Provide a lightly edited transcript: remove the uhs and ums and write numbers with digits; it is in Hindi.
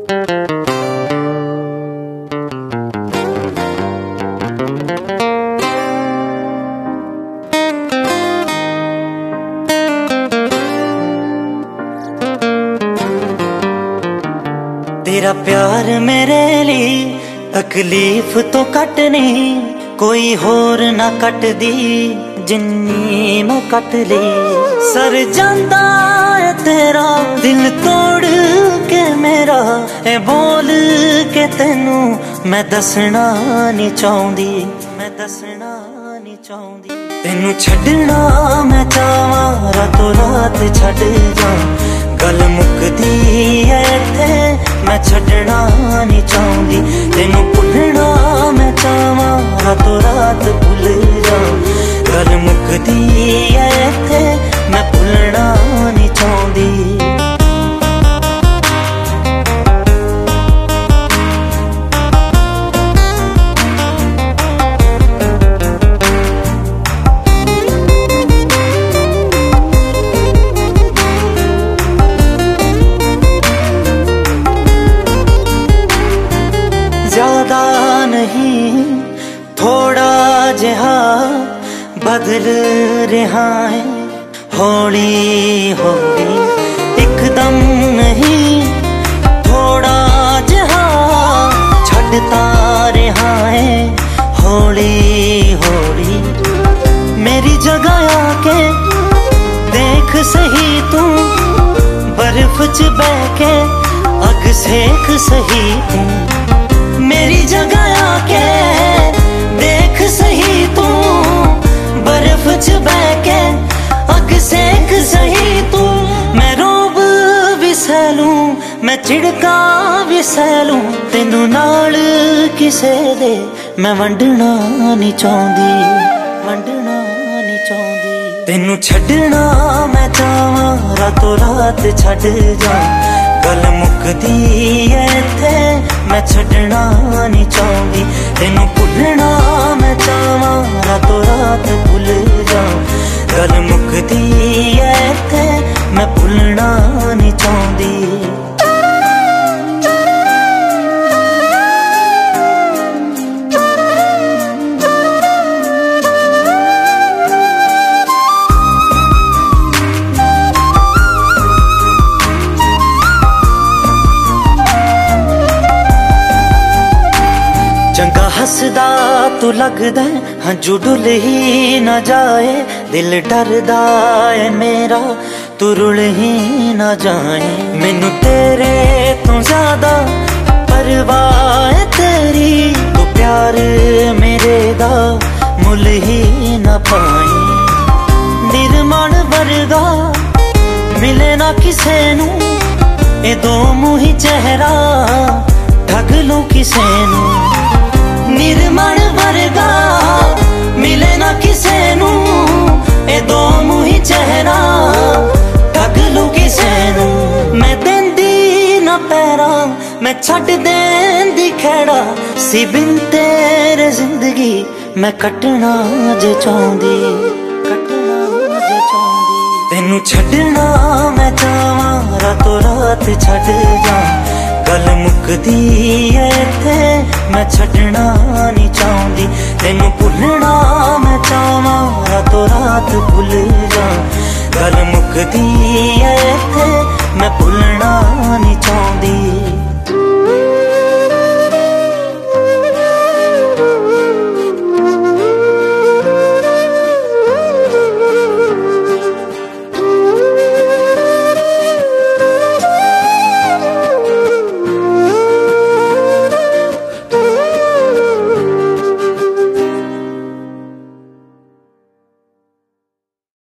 तेरा प्यार मेरे लिए तकलीफ तो कट नहीं, कोई होर ना कट दी जिन्नी मैं कट ली। सर जांदा है तेरा दिल तोड़ के मेरा, ए बोल के तेनू मैं दसना नहीं चाहती, मैं दसना नहीं चाहती। तेनू छड़ना मैं चाहवां रातों रात छड़ जा, गल मुकदी है इत्थे मैं छड़ना नहीं चाहती। तेनू भुलना मैं चाहवां रातों रात भुल जा, गल मुकदी है इत्थे मैं भुलना नहीं चाहती। ज्यादा नहीं थोड़ा जहा बदल रहा है, हौली हौली एकदम नहीं थोड़ा जहा छड़ता रहा है, हौली हौली। मेरी जगह आके देख सही तू, बर्फ च बह के अग सेक सही तू। मेरी जगह आके देख सही तू, बर्फ च बह के अग सेक सही तू। मैं रोब भी सहलूं मैं चिड़का भी सहलूं, तेनू नाल किसे दे मैं वंडना नहीं चाहती, वंडना नहीं चाहती। तेनू छड़ना मैं चाहवां रातों रात छड़ जा, गल मुकदी है इत्थे मैं छड़ना नहीं चाहती। तेनू भुलना मैं चाहवां रातों रात भुल जा, गल मुकदी है इत्थे मैं भुलना नहीं चाहती। चंगा हसदा तू लगदा हंजू डुल ही न जाए, दिल डरदा है मेरा तू रुल ही न जाए। मैनू तेरे तो ज्यादा परवाह है तेरी, तू प्यार मेरे दा मुल ही न पाए। निर्मण वर्गा मिले ना किसे नू, ए दो मुही चेहरा ठग लूं किसे नू। निर्मण वर्गा मिले ना किसे नू, ए दो मुही चेहरा ठग लूं किसे नू। मैं देंदी ना पैरा मैं छड़ देंदी खेड़ा, सी बिन तेरे जिंदगी मैं कटना जे चाहती, कटना जे चाहती। तेनू छड़ना मैं चाहवां रातों रात छड़ जा, गल मुकदी है इत्थे मैं छड़ना नहीं चाहती। तेनू भुलना मैं चाहवां रातों रात भुल जा, गल मुकदी है इत्थे मैं भुलना नहीं चाहती।